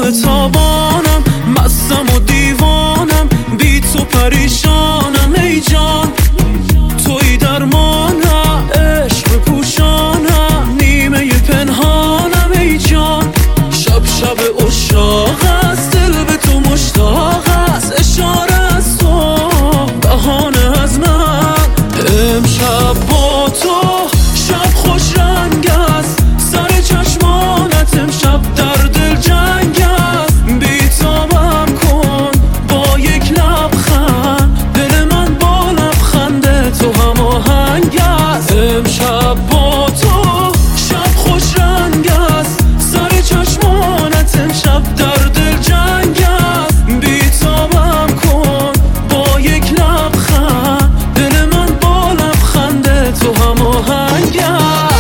تو تابانم، مستم و دیوانم، بی تو پریشانم ای جان. توی درمانم، عشق پوشانم، نیمه پنهانم ای جان. شب شب عشاق است، دل به تو مشتاق است، اشاره از تو، بهانه از من. امشب با تو شب خوش رنگ است، سر چشمانت امشب در دل جنگ است. بیتابم کن با یک لبخند، دل من با لبخند تو هماهنگ است. امشب با تو شب خوش رنگ است، سر چشمانت امشب در دل جنگ است. بیتابم کن با یک لبخند، دل من با لبخند تو هماهنگ است.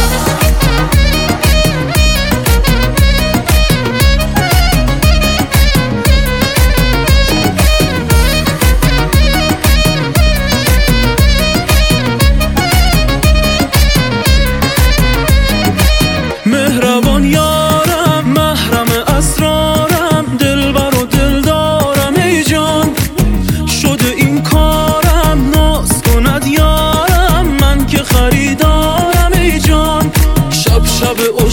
مهربان یارم، محرم اسرارم، دلبر و دلدارم ای جان. شده این کارم، ناز کند یارم، من که خریدارم ای جان. شب شب